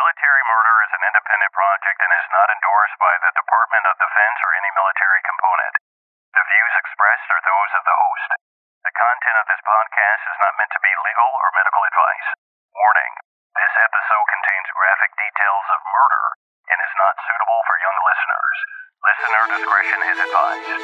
Military murder is an independent project and is not endorsed by the Department of Defense or any military component. The views expressed are those of the host. The content of this podcast is not meant to be legal or medical advice. Warning: this episode contains graphic details of murder and is not suitable for young listeners. Listener discretion is advised.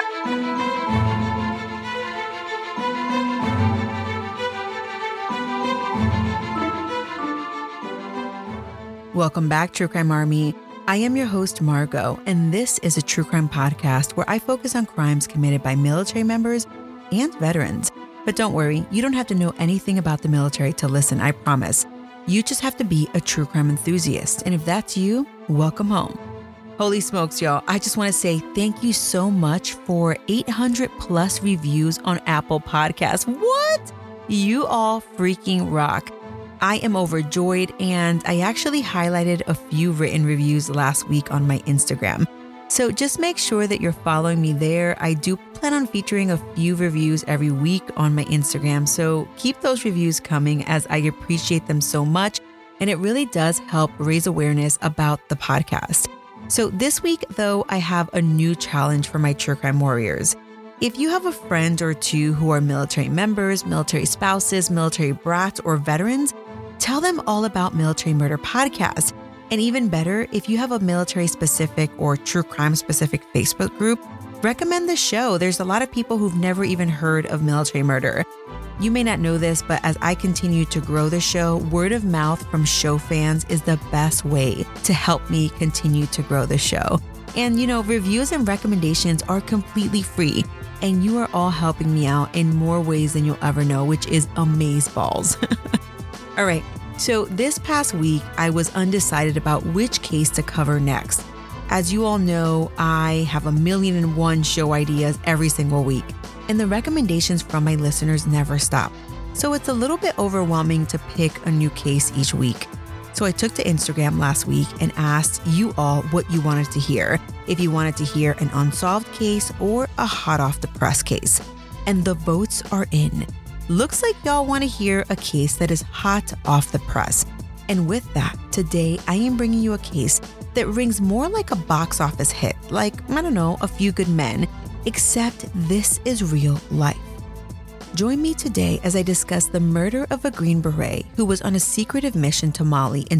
Welcome back, True Crime Army. I am your host, Margot, and this is a true crime podcast where I focus on crimes committed by military members and veterans. But don't worry, you don't have to know anything about the military to listen, I promise. You just have to be a true crime enthusiast. And if that's you, welcome home. Holy smokes, y'all. I just want to say thank you so much for 800 plus reviews on Apple Podcasts. What? You all freaking rock. I am overjoyed, and I actually highlighted a few written reviews last week on my Instagram. So just make sure that you're following me there. I do plan on featuring a few reviews every week on my Instagram, so keep those reviews coming as I appreciate them so much, and it really does help raise awareness about the podcast. So this week, though, I have a new challenge for my true crime warriors. If you have a friend or two who are military members, military spouses, military brats, or veterans, tell them all about Military Murder Podcast. And even better, if you have a military-specific or true crime-specific Facebook group, recommend the show. There's a lot of people who've never even heard of military murder. You may not know this, but as I continue to grow the show, word of mouth from show fans is the best way to help me continue to grow the show. And reviews and recommendations are completely free. And you are all helping me out in more ways than you'll ever know, which is amazeballs. All right, so this past week, I was undecided about which case to cover next. As you all know, I have 1,000,001 show ideas every single week, and the recommendations from my listeners never stop. So it's a little bit overwhelming to pick a new case each week. So I took to Instagram last week and asked you all what you wanted to hear, if you wanted to hear an unsolved case or a hot off the press case. And the votes are in. Looks like y'all want to hear a case that is hot off the press. And with that, today I am bringing you a case that rings more like a box office hit, like, A Few Good Men, except this is real life. Join me today as I discuss the murder of a Green Beret who was on a secretive mission to Mali in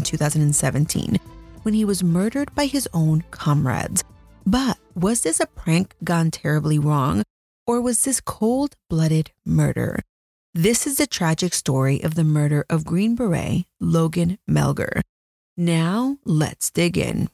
2017 when he was murdered by his own comrades. But was this a prank gone terribly wrong, or was this cold-blooded murder? This is the tragic story of the murder of Green Beret Logan Melger. Now, let's dig in.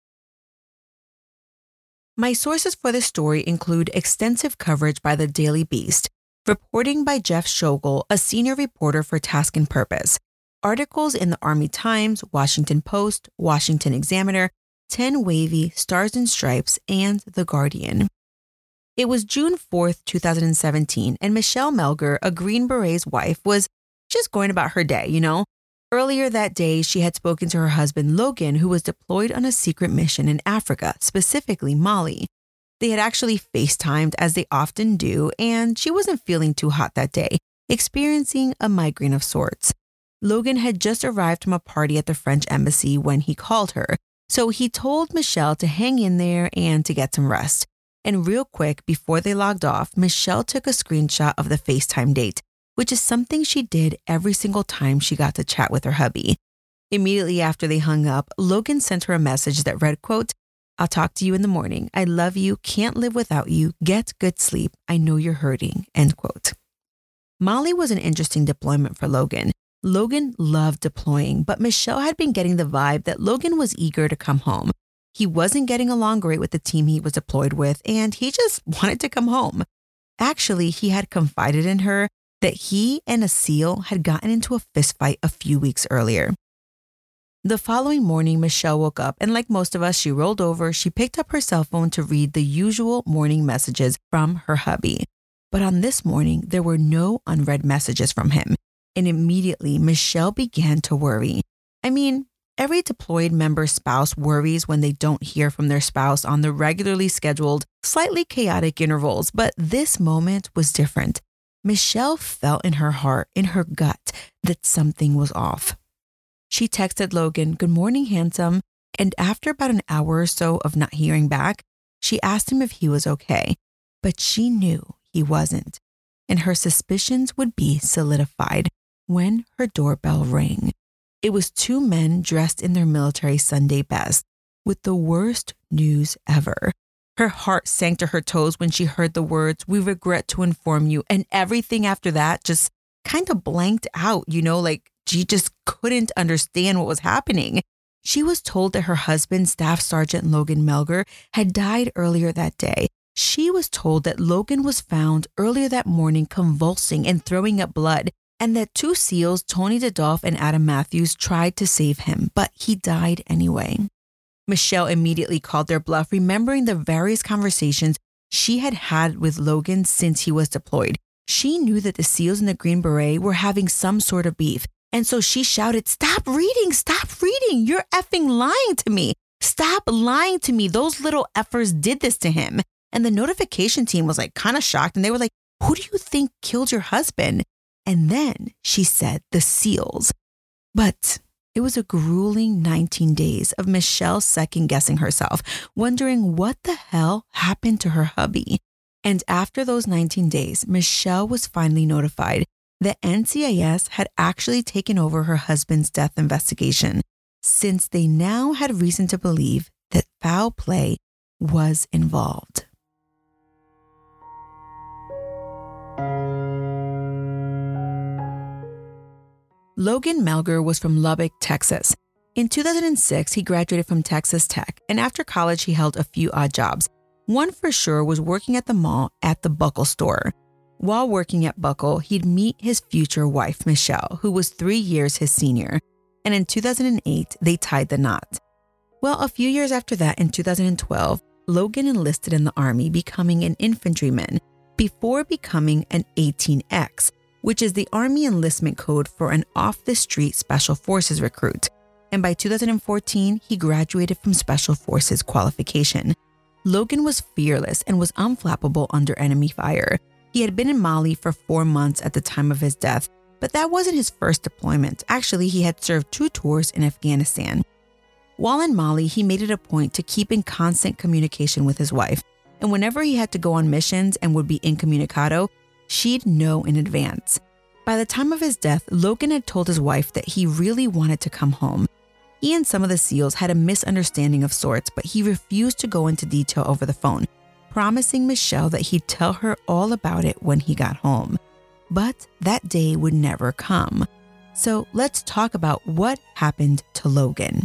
My sources for this story include extensive coverage by the Daily Beast, reporting by Jeff Schogel, a senior reporter for Task and Purpose, articles in the Army Times, Washington Post, Washington Examiner, 10 Wavy, Stars and Stripes, and The Guardian. It was June 4th, 2017, and Michelle Melger, a Green Beret's wife, was just going about her day, Earlier that day, she had spoken to her husband, Logan, who was deployed on a secret mission in Africa, specifically Mali. They had actually FaceTimed, as they often do, and she wasn't feeling too hot that day, experiencing a migraine of sorts. Logan had just arrived from a party at the French embassy when he called her, so he told Michelle to hang in there and to get some rest. And real quick, before they logged off, Michelle took a screenshot of the FaceTime date, which is something she did every single time she got to chat with her hubby. Immediately after they hung up, Logan sent her a message that read, quote, "I'll talk to you in the morning. I love you. Can't live without you. Get good sleep. I know you're hurting." End quote. Mali was an interesting deployment for Logan. Logan loved deploying, but Michelle had been getting the vibe that Logan was eager to come home. He wasn't getting along great with the team he was deployed with, and he just wanted to come home. Actually, he had confided in her that he and a SEAL had gotten into a fistfight a few weeks earlier. The following morning, Michelle woke up, and like most of us, she rolled over, she picked up her cell phone to read the usual morning messages from her hubby. But on this morning, there were no unread messages from him, and immediately Michelle began to worry. Every deployed member's spouse worries when they don't hear from their spouse on the regularly scheduled, slightly chaotic intervals, but this moment was different. Michelle felt in her heart, in her gut, that something was off. She texted Logan, "Good morning, handsome." And after about an hour or so of not hearing back, she asked him if he was okay. But she knew he wasn't. And her suspicions would be solidified when her doorbell rang. It was two men dressed in their military Sunday best with the worst news ever. Her heart sank to her toes when she heard the words, "We regret to inform you." And everything after that just kind of blanked out, like she just couldn't understand what was happening. She was told that her husband, Staff Sergeant Logan Melger, had died earlier that day. She was told that Logan was found earlier that morning convulsing and throwing up blood, and that two SEALs, Tony Dadolph and Adam Matthews, tried to save him, but he died anyway. Michelle immediately called their bluff, remembering the various conversations she had had with Logan since he was deployed. She knew that the SEALs and the Green Beret were having some sort of beef, and so she shouted, "Stop reading, you're effing lying to me. Stop lying to me. Those little effers did this to him." And the notification team was kind of shocked, and they were like, "Who do you think killed your husband?" And then she said the SEALs. But it was a grueling 19 days of Michelle second-guessing herself, wondering what the hell happened to her hubby. And after those 19 days, Michelle was finally notified that NCIS had actually taken over her husband's death investigation, since they now had reason to believe that foul play was involved. Logan Melger was from Lubbock, Texas. In 2006, he graduated from Texas Tech, and after college, he held a few odd jobs. One for sure was working at the mall at the Buckle store. While working at Buckle, he'd meet his future wife, Michelle, who was 3 years his senior. And in 2008, they tied the knot. Well, a few years after that, in 2012, Logan enlisted in the Army, becoming an infantryman, before becoming an 18X, which is the Army enlistment code for an off-the-street Special Forces recruit. And by 2014, he graduated from Special Forces qualification. Logan was fearless and was unflappable under enemy fire. He had been in Mali for 4 months at the time of his death, but that wasn't his first deployment. Actually, he had served 2 tours in Afghanistan. While in Mali, he made it a point to keep in constant communication with his wife, and whenever he had to go on missions and would be incommunicado, she'd know in advance. By the time of his death, Logan had told his wife that he really wanted to come home. He and some of the SEALs had a misunderstanding of sorts, but he refused to go into detail over the phone, promising Michelle that he'd tell her all about it when he got home. But that day would never come. So let's talk about what happened to Logan.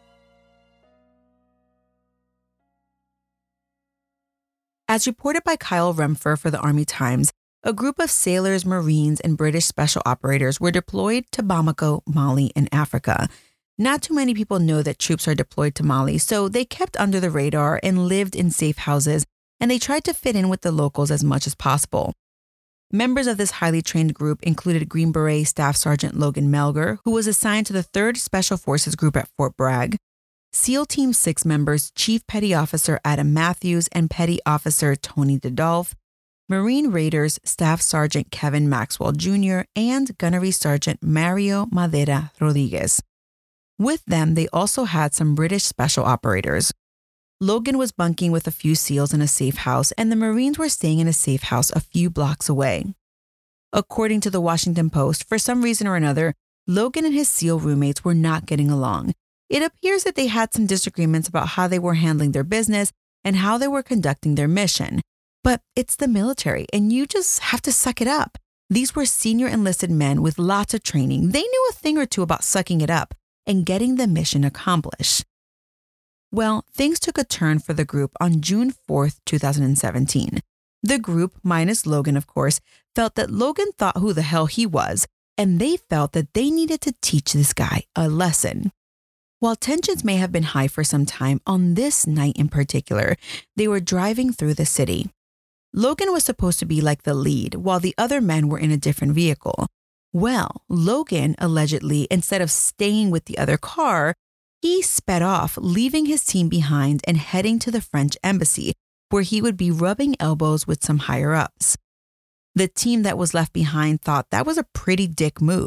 As reported by Kyle Remfer for the Army Times, a group of sailors, Marines, and British special operators were deployed to Bamako, Mali, in Africa. Not too many people know that troops are deployed to Mali, so they kept under the radar and lived in safe houses, and they tried to fit in with the locals as much as possible. Members of this highly trained group included Green Beret Staff Sergeant Logan Melger, who was assigned to the 3rd Special Forces Group at Fort Bragg, SEAL Team 6 members Chief Petty Officer Adam Matthews and Petty Officer Tony Dadolph, Marine Raiders Staff Sergeant Kevin Maxwell Jr., and Gunnery Sergeant Mario Madera Rodriguez. With them, they also had some British special operators. Logan was bunking with a few SEALs in a safe house, and the Marines were staying in a safe house a few blocks away. According to the Washington Post, for some reason or another, Logan and his SEAL roommates were not getting along. It appears that they had some disagreements about how they were handling their business and how they were conducting their mission. But it's the military, and you just have to suck it up. These were senior enlisted men with lots of training. They knew a thing or two about sucking it up and getting the mission accomplished. Well, things took a turn for the group on June 4th, 2017. The group, minus Logan of course, felt that Logan thought who the hell he was, and they felt that they needed to teach this guy a lesson. While tensions may have been high for some time, on this night in particular, they were driving through the city. Logan was supposed to be like the lead, while the other men were in a different vehicle. Well, Logan, allegedly, instead of staying with the other car, he sped off, leaving his team behind and heading to the French embassy, where he would be rubbing elbows with some higher-ups. The team that was left behind thought that was a pretty dick move,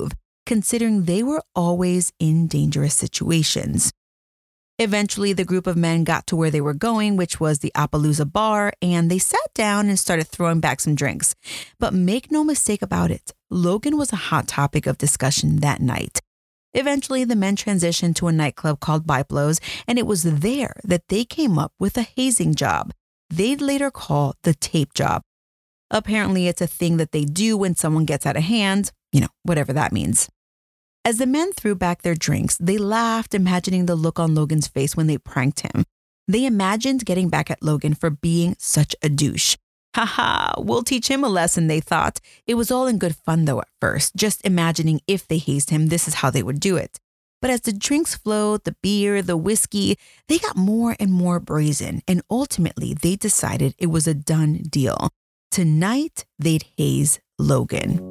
considering they were always in dangerous situations. Eventually, the group of men got to where they were going, which was the Appaloosa bar, and they sat down and started throwing back some drinks. But make no mistake about it, Logan was a hot topic of discussion that night. Eventually, the men transitioned to a nightclub called Biplos, and it was there that they came up with a hazing job they'd later call the tape job. Apparently, it's a thing that they do when someone gets out of hand, whatever that means. As the men threw back their drinks, they laughed, imagining the look on Logan's face when they pranked him. They imagined getting back at Logan for being such a douche. Haha, we'll teach him a lesson, they thought. It was all in good fun, though, at first, just imagining if they hazed him, this is how they would do it. But as the drinks flowed, the beer, the whiskey, they got more and more brazen, and ultimately they decided it was a done deal. Tonight, they'd haze Logan.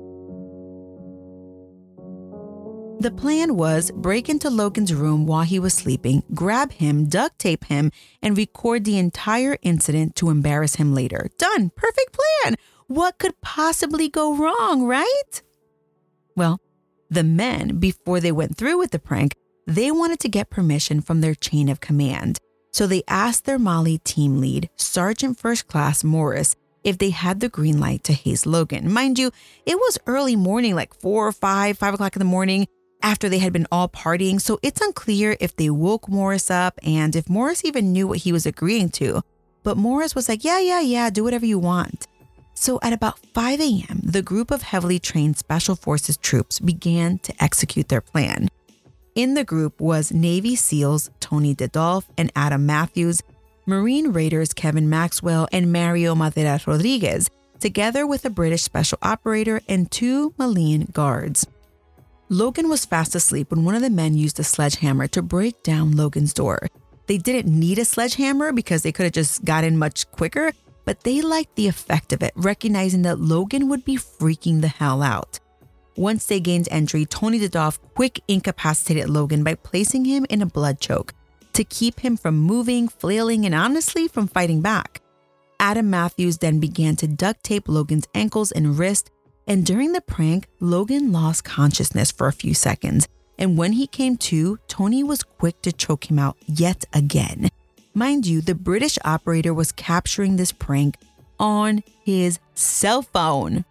The plan was break into Logan's room while he was sleeping, grab him, duct tape him, and record the entire incident to embarrass him later. Done. Perfect plan. What could possibly go wrong, right? Well, the men, before they went through with the prank, they wanted to get permission from their chain of command. So they asked their Molly team lead, Sergeant First Class Morris, if they had the green light to haze Logan. Mind you, it was early morning, like 4 or 5 o'clock in the morning, after they had been all partying, so it's unclear if they woke Morris up and if Morris even knew what he was agreeing to. But Morris was like, yeah, do whatever you want. So at about 5 a.m., the group of heavily trained Special Forces troops began to execute their plan. In the group was Navy SEALs Tony Dedolph and Adam Matthews, Marine Raiders Kevin Maxwell and Mario Madeira Rodriguez, together with a British special operator and 2 Malian guards. Logan was fast asleep when one of the men used a sledgehammer to break down Logan's door. They didn't need a sledgehammer because they could have just got in much quicker, but they liked the effect of it, recognizing that Logan would be freaking the hell out. Once they gained entry, Tony Dedolph quick incapacitated Logan by placing him in a blood choke to keep him from moving, flailing, and honestly from fighting back. Adam Matthews then began to duct tape Logan's ankles and wrist, and during the prank, Logan lost consciousness for a few seconds, and when he came to, Tony was quick to choke him out yet again. Mind you, the British operator was capturing this prank on his cell phone.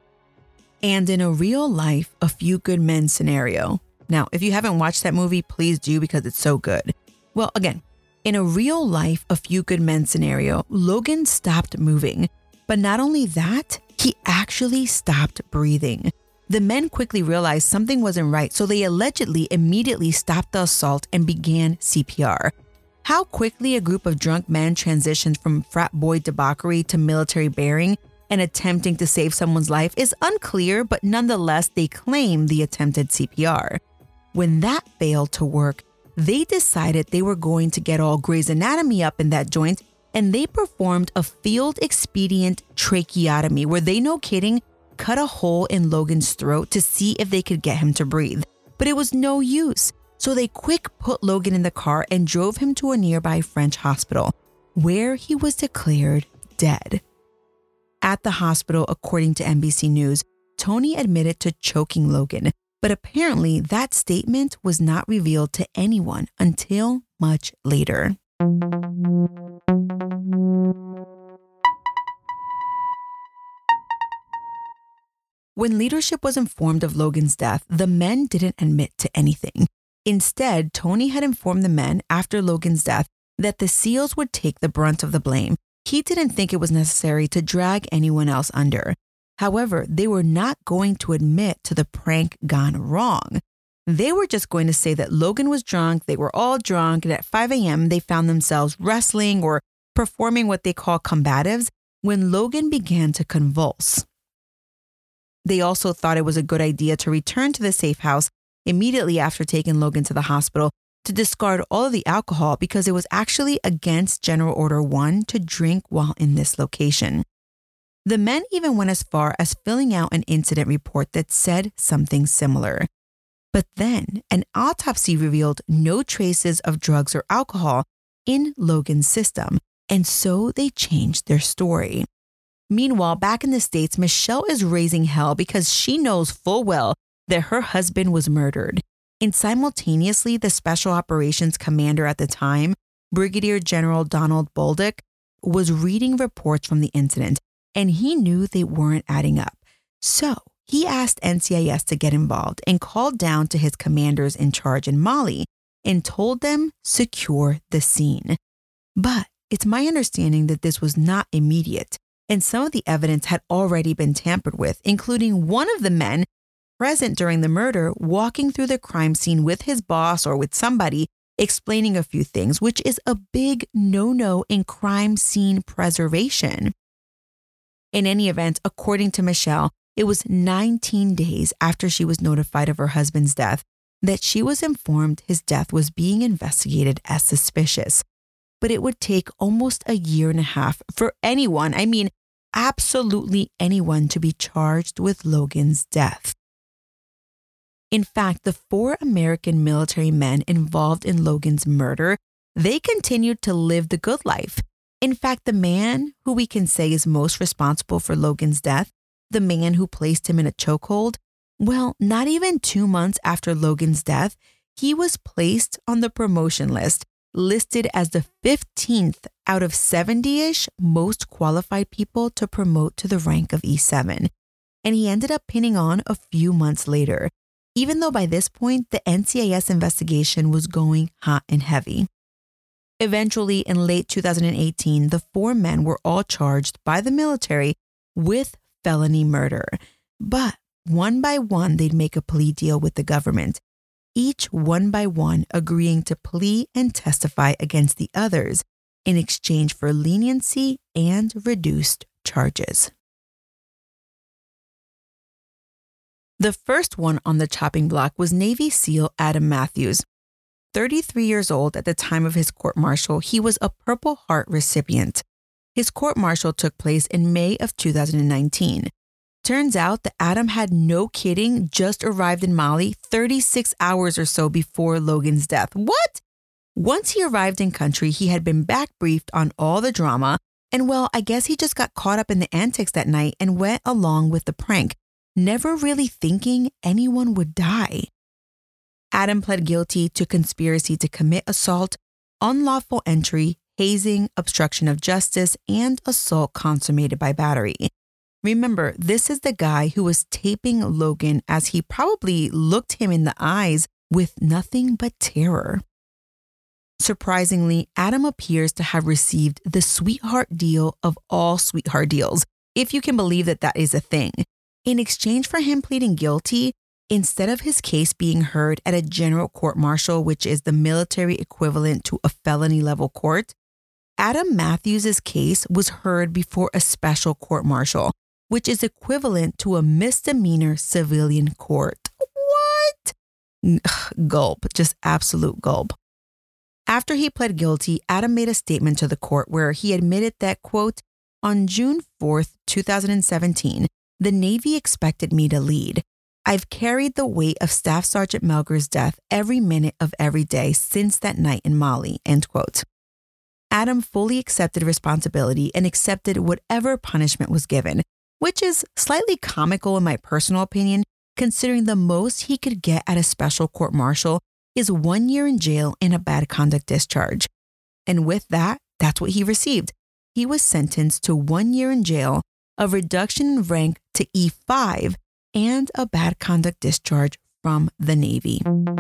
And in a real life, A Few Good Men scenario. Now, if you haven't watched that movie, please do because it's so good. Well, again, in a real life, A Few Good Men scenario, Logan stopped moving. But not only that, he actually stopped breathing. The men quickly realized something wasn't right, so they allegedly immediately stopped the assault and began CPR. How quickly a group of drunk men transitioned from frat boy debauchery to military bearing and attempting to save someone's life is unclear, but nonetheless, they claim the attempted CPR. When that failed to work, they decided they were going to get all Grey's Anatomy up in that joint, and they performed a field expedient tracheotomy where they, no kidding, cut a hole in Logan's throat to see if they could get him to breathe. But it was no use. So they quick put Logan in the car and drove him to a nearby French hospital, where he was declared dead. At the hospital, according to NBC News, Tony admitted to choking Logan, but apparently that statement was not revealed to anyone until much later. When leadership was informed of Logan's death, the men didn't admit to anything. Instead, Tony had informed the men after Logan's death that the SEALs would take the brunt of the blame. He didn't think it was necessary to drag anyone else under. However, they were not going to admit to the prank gone wrong. They were just going to say that Logan was drunk, they were all drunk, and at 5 a.m. they found themselves wrestling or performing what they call combatives when Logan began to convulse. They also thought it was a good idea to return to the safe house immediately after taking Logan to the hospital to discard all of the alcohol because it was actually against General Order 1 to drink while in this location. The men even went as far as filling out an incident report that said something similar. But then an autopsy revealed no traces of drugs or alcohol in Logan's system, and so they changed their story. Meanwhile, back in the States, Michelle is raising hell because she knows full well that her husband was murdered. And simultaneously, the Special Operations Commander at the time, Brigadier General Donald Bolduc, was reading reports from the incident, and he knew they weren't adding up. So he asked NCIS to get involved and called down to his commanders in charge in Mali and told them secure the scene. But it's my understanding that this was not immediate, and some of the evidence had already been tampered with, including one of the men present during the murder walking through the crime scene with his boss or with somebody explaining a few things, which is a big no-no in crime scene preservation. In any event, according to Michelle, it was 19 days after she was notified of her husband's death that she was informed his death was being investigated as suspicious. But it would take almost a year and a half for anyone, I mean, absolutely anyone, to be charged with Logan's death. In fact, the 4 American military men involved in Logan's murder, they continued to live the good life. In fact, the man who we can say is most responsible for Logan's death, the man who placed him in a chokehold, well, not even 2 months after Logan's death, he was placed on the promotion list, listed as the 15th out of 70-ish most qualified people to promote to the rank of E7. And he ended up pinning on a few months later, even though by this point, the NCIS investigation was going hot and heavy. Eventually, in late 2018, the 4 men were all charged by the military with felony murder. But one by one, they'd make a plea deal with the government, each one by one agreeing to plea and testify against the others in exchange for leniency and reduced charges. The first one on the chopping block was Navy SEAL Adam Matthews. 33 years old at the time of his court-martial, he was a Purple Heart recipient. His court-martial took place in May of 2019. Turns out that Adam had, no kidding, just arrived in Mali 36 hours or so before Logan's death. What? Once he arrived in country, he had been back briefed on all the drama, and well, I guess he just got caught up in the antics that night and went along with the prank, never really thinking anyone would die. Adam pled guilty to conspiracy to commit assault, unlawful entry, hazing, obstruction of justice, and assault consummated by battery. Remember, this is the guy who was taping Logan as he probably looked him in the eyes with nothing but terror. Surprisingly, Adam appears to have received the sweetheart deal of all sweetheart deals, if you can believe that that is a thing. In exchange for him pleading guilty, instead of his case being heard at a general court-martial, which is the military equivalent to a felony-level court, Adam Matthews' case was heard before a special court-martial, which is equivalent to a misdemeanor civilian court. What? Gulp, just absolute gulp. After he pled guilty, Adam made a statement to the court where he admitted that, quote, on June 4th, 2017, the Navy expected me to lead. I've carried the weight of Staff Sergeant Melger's death every minute of every day since that night in Mali, end quote. Adam fully accepted responsibility and accepted whatever punishment was given, which is slightly comical in my personal opinion, considering the most he could get at a special court-martial is 1 year in jail and a bad conduct discharge. And with that, that's what he received. He was sentenced to 1 year in jail, a reduction in rank to E5, and a bad conduct discharge from the Navy.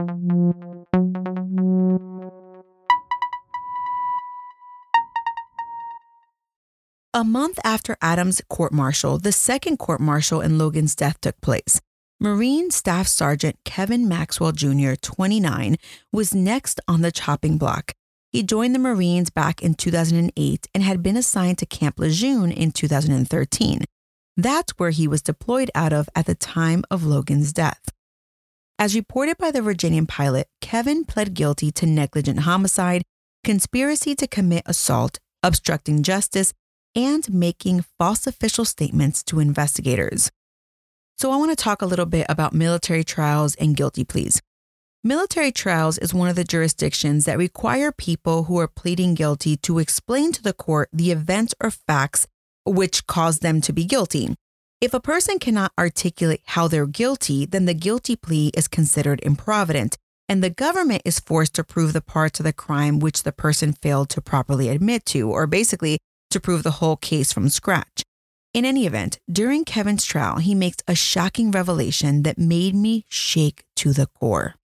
A month after Adam's court-martial, the second court-martial in Logan's death took place. Marine Staff Sergeant Kevin Maxwell Jr., 29, was next on the chopping block. He joined the Marines back in 2008 and had been assigned to Camp Lejeune in 2013. That's where he was deployed out of at the time of Logan's death. As reported by the Virginian Pilot, Kevin pled guilty to negligent homicide, conspiracy to commit assault, obstructing justice, and making false official statements to investigators. So I want to talk a little bit about military trials and guilty pleas. Military trials is one of the jurisdictions that require people who are pleading guilty to explain to the court the events or facts which caused them to be guilty. If a person cannot articulate how they're guilty, then the guilty plea is considered improvident, and the government is forced to prove the parts of the crime which the person failed to properly admit to, or basically to prove the whole case from scratch. In any event, during Kevin's trial, he makes a shocking revelation that made me shake to the core.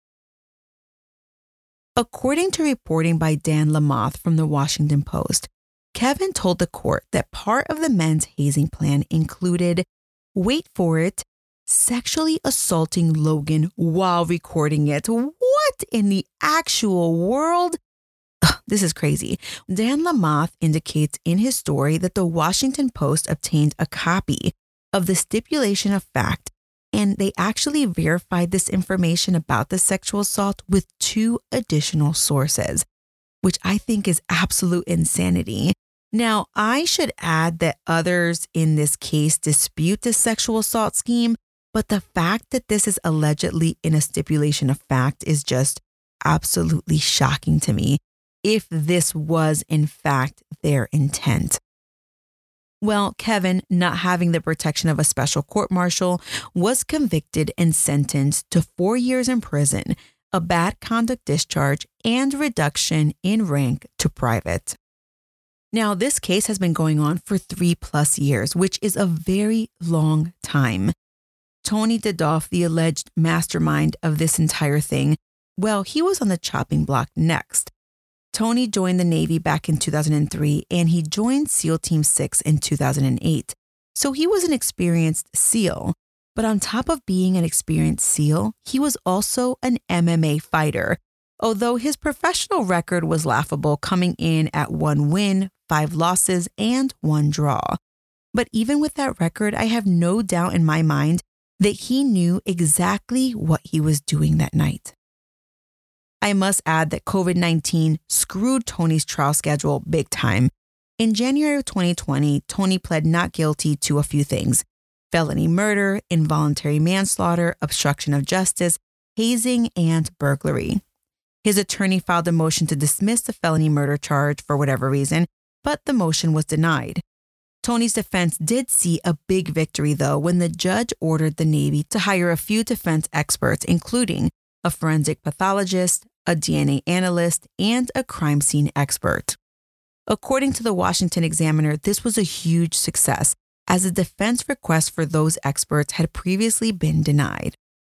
According to reporting by Dan Lamothe from the Washington Post, Kevin told the court that part of the men's hazing plan included, wait for it, sexually assaulting Logan while recording it. What in the actual world? This is crazy. Dan Lamothe indicates in his story that the Washington Post obtained a copy of the stipulation of fact, and they actually verified this information about the sexual assault with 2 additional sources, which I think is absolute insanity. Now, I should add that others in this case dispute the sexual assault scheme, but the fact that this is allegedly in a stipulation of fact is just absolutely shocking to me, if this was in fact their intent. Well, Kevin, not having the protection of a special court-martial, was convicted and sentenced to 4 years in prison, a bad conduct discharge, and reduction in rank to private. Now, this case has been going on for 3+ years, which is a very long time. Tony Dudoff, the alleged mastermind of this entire thing, well, he was on the chopping block next. Tony joined the Navy back in 2003, and he joined SEAL Team 6 in 2008. So he was an experienced SEAL. But on top of being an experienced SEAL, he was also an MMA fighter, although his professional record was laughable, coming in at 1 win, 5 losses, and 1 draw. But even with that record, I have no doubt in my mind that he knew exactly what he was doing that night. I must add that COVID-19 screwed Tony's trial schedule big time. In January of 2020, Tony pled not guilty to a few things: felony murder, involuntary manslaughter, obstruction of justice, hazing, and burglary. His attorney filed a motion to dismiss the felony murder charge for whatever reason, but the motion was denied. Tony's defense did see a big victory, though, when the judge ordered the Navy to hire a few defense experts, including a forensic pathologist, a DNA analyst, and a crime scene expert. According to the Washington Examiner, this was a huge success, as the defense request for those experts had previously been denied.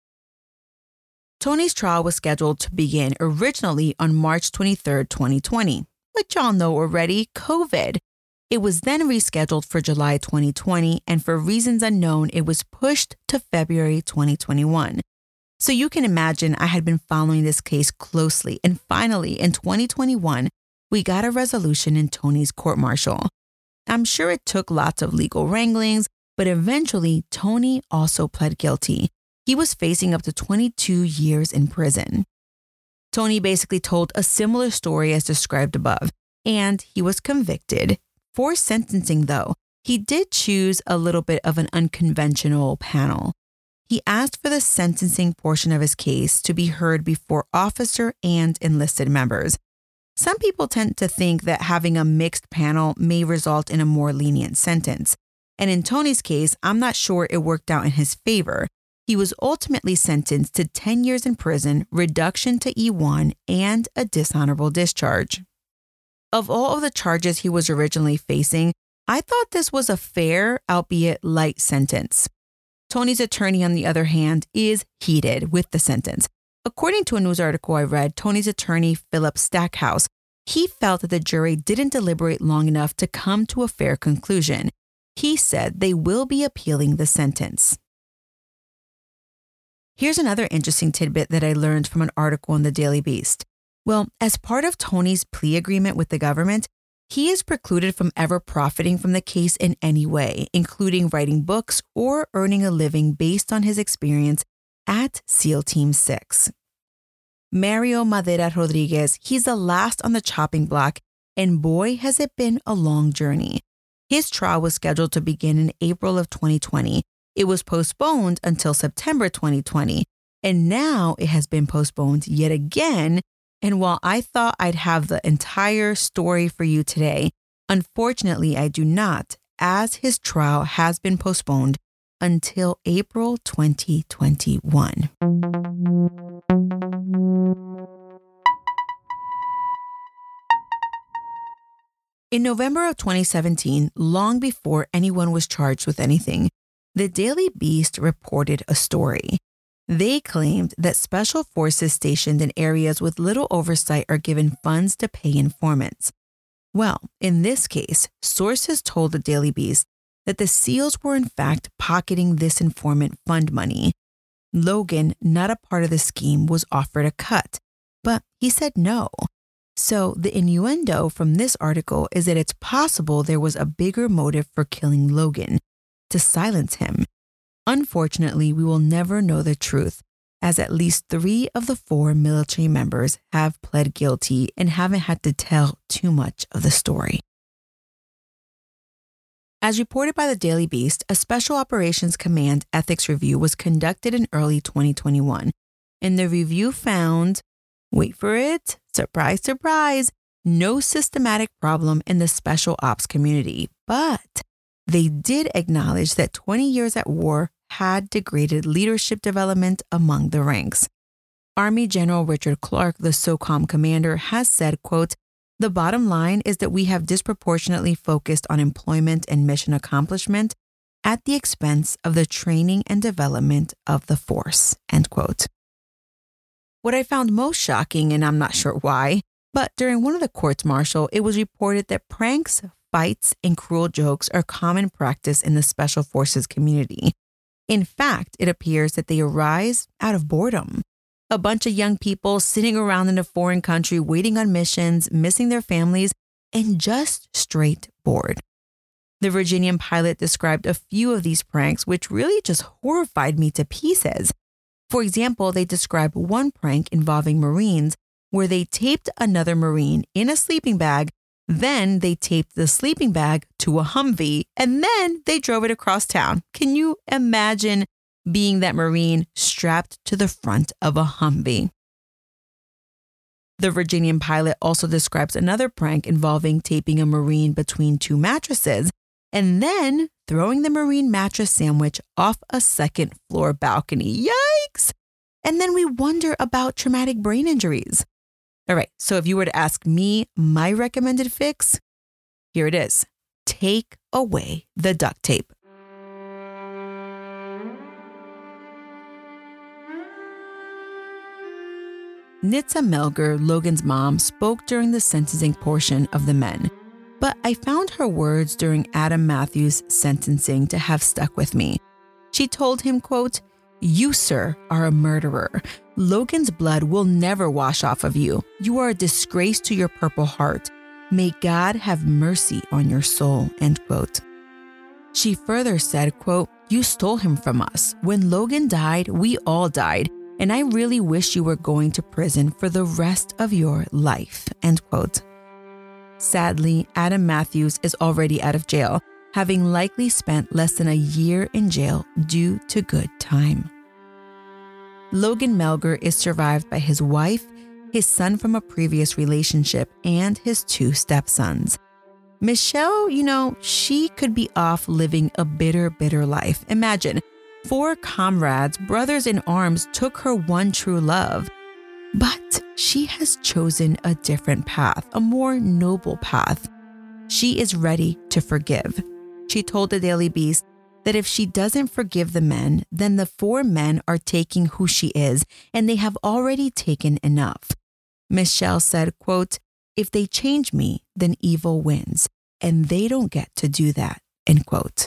Tony's trial was scheduled to begin originally on March 23, 2020. But y'all know already, COVID. It was then rescheduled for July 2020, and for reasons unknown, it was pushed to February 2021. So you can imagine I had been following this case closely, and finally, in 2021, we got a resolution in Tony's court-martial. I'm sure it took lots of legal wranglings, but eventually, Tony also pled guilty. He was facing up to 22 years in prison. Tony basically told a similar story as described above, and he was convicted. For sentencing, though, he did choose a little bit of an unconventional panel. He asked for the sentencing portion of his case to be heard before officer and enlisted members. Some people tend to think that having a mixed panel may result in a more lenient sentence. And in Tony's case, I'm not sure it worked out in his favor. He was ultimately sentenced to 10 years in prison, reduction to E1, and a dishonorable discharge. Of all of the charges he was originally facing, I thought this was a fair, albeit light sentence. Tony's attorney, on the other hand, is heated with the sentence. According to a news article I read, Tony's attorney, Philip Stackhouse, he felt that the jury didn't deliberate long enough to come to a fair conclusion. He said they will be appealing the sentence. Here's another interesting tidbit that I learned from an article in the Daily Beast. Well, as part of Tony's plea agreement with the government, he is precluded from ever profiting from the case in any way, including writing books or earning a living based on his experience at SEAL Team 6. Mario Madera Rodriguez, he's the last on the chopping block, and boy, has it been a long journey. His trial was scheduled to begin in April of 2020. It was postponed until September 2020, and now it has been postponed yet again. And while I thought I'd have the entire story for you today, unfortunately I do not, as his trial has been postponed until April 2021. In November of 2017, long before anyone was charged with anything, the Daily Beast reported a story. They claimed that special forces stationed in areas with little oversight are given funds to pay informants. Well, in this case, sources told the Daily Beast that the SEALs were in fact pocketing this informant fund money. Logan, not a part of the scheme, was offered a cut, but he said no. So the innuendo from this article is that it's possible there was a bigger motive for killing Logan, to silence him. Unfortunately, we will never know the truth, as at least 3 of the 4 military members have pled guilty and haven't had to tell too much of the story. As reported by the Daily Beast, a Special Operations Command ethics review was conducted in early 2021, and the review found, wait for it, surprise, surprise, no systematic problem in the special ops community, but they did acknowledge that 20 years at war had degraded leadership development among the ranks. Army General Richard Clark, the SOCOM commander, has said, quote, "The bottom line is that we have disproportionately focused on employment and mission accomplishment at the expense of the training and development of the force," end quote. What I found most shocking, and I'm not sure why, but during one of the courts-martial, it was reported that pranks, fights, and cruel jokes are common practice in the Special Forces community. In fact, it appears that they arise out of boredom. A bunch of young people sitting around in a foreign country waiting on missions, missing their families, and just straight bored. The Virginian pilot described a few of these pranks, which really just horrified me to pieces. For example, they described one prank involving Marines where they taped another Marine in a sleeping bag. Then they taped the sleeping bag to a Humvee, and then they drove it across town. Can you imagine being that Marine strapped to the front of a Humvee? The Virginian pilot also describes another prank involving taping a Marine between 2 mattresses and then throwing the Marine mattress sandwich off a second-floor balcony. Yikes! And then we wonder about traumatic brain injuries. All right, so if you were to ask me my recommended fix, here it is. Take away the duct tape. Nitza Melger, Logan's mom, spoke during the sentencing portion of The Men, but I found her words during Adam Matthews' sentencing to have stuck with me. She told him, quote, "You, sir, are a murderer. Logan's blood will never wash off of you. You are a disgrace to your Purple Heart. May God have mercy on your soul," end quote. She further said, quote, "You stole him from us. When Logan died, we all died, and I really wish you were going to prison for the rest of your life," end quote. Sadly, Adam Matthews is already out of jail, having likely spent less than a year in jail due to good time. Logan Melger is survived by his wife, his son from a previous relationship, and his 2 stepsons. Michelle, she could be off living a bitter, bitter life. Imagine, 4 comrades, brothers in arms, took her one true love. But she has chosen a different path, a more noble path. She is ready to forgive. She told the Daily Beast that if she doesn't forgive the men, then the 4 men are taking who she is, and they have already taken enough. Michelle said, quote, "If they change me, then evil wins, and they don't get to do that," end quote.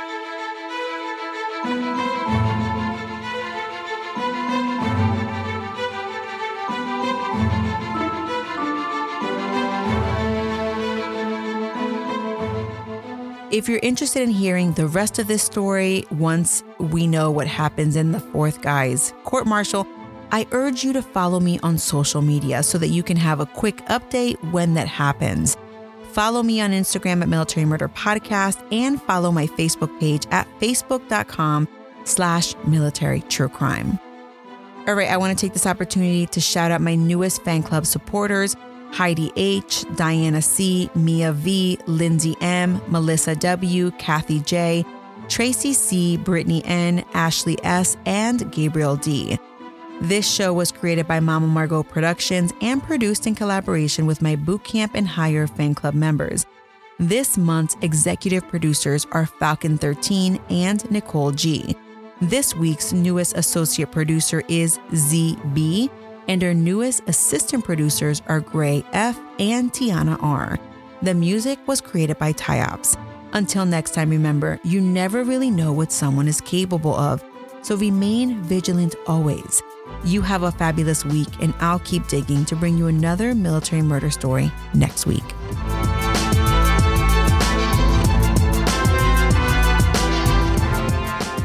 If you're interested in hearing the rest of this story, once we know what happens in the 4th guy's court-martial, I urge you to follow me on social media so that you can have a quick update when that happens. Follow me on Instagram at Military Murder Podcast and follow my Facebook page at facebook.com/military true crime. All right, I want to take this opportunity to shout out my newest fan club supporters, Heidi H., Diana C., Mia V., Lindsay M., Melissa W., Kathy J., Tracy C., Brittany N., Ashley S., and Gabriel D. This show was created by Mama Margot Productions and produced in collaboration with my Bootcamp and Higher fan club members. This month's executive producers are Falcon 13 and Nicole G. This week's newest associate producer is ZB, and our newest assistant producers are Gray F. and Tiana R. The music was created by Tyops. Until next time, remember, you never really know what someone is capable of, so remain vigilant always. You have a fabulous week, and I'll keep digging to bring you another military murder story next week.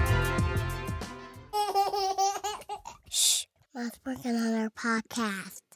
Shh, Mom's working on our podcast.